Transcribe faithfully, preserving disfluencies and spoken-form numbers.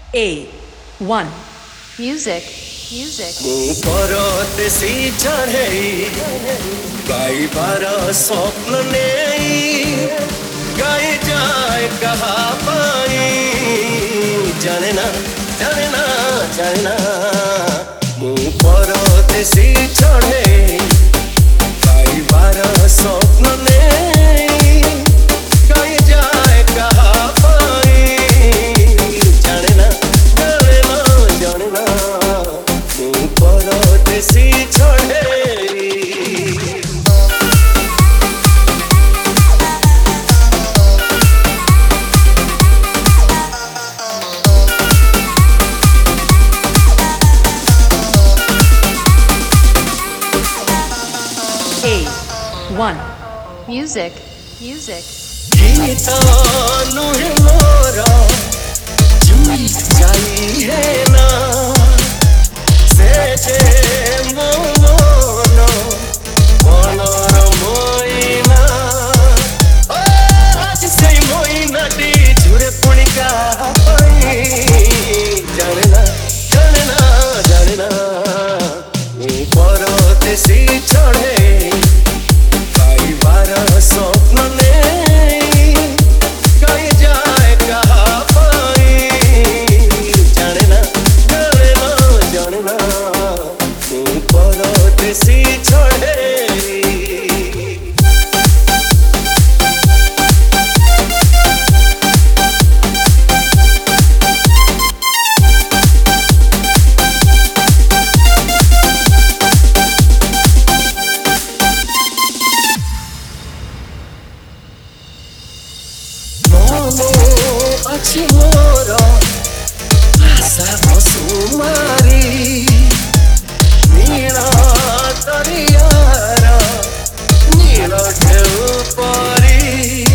A one. Music, music. परदेसी चढ़ई गाइबार स्वप्न नेई गाई जाए कहा पाई जाने ना जाने ना जाने ना मु परदेसी चढ़ई गाइबार स्वप्न नेई गाई जाए कहा पाई जाने ना जाने ना जाने ना मु परदेसी चढ़ई A one. Music, music. गीत नुहे मोर जुई जाई है ना से जे मो मन मनर मोइना ओ आज से मोइना दी झुरे पुणिका पाई जानना जानना जानना मु परदेसी चढ़े गाइबार स्वप्न नेई गाई जाए कहा पाई जाने ना जाने ना जाने ना मु परदेसी चढ़े मने अछि मोर आशा बसुमारी नील दरियार नील ढेउ परी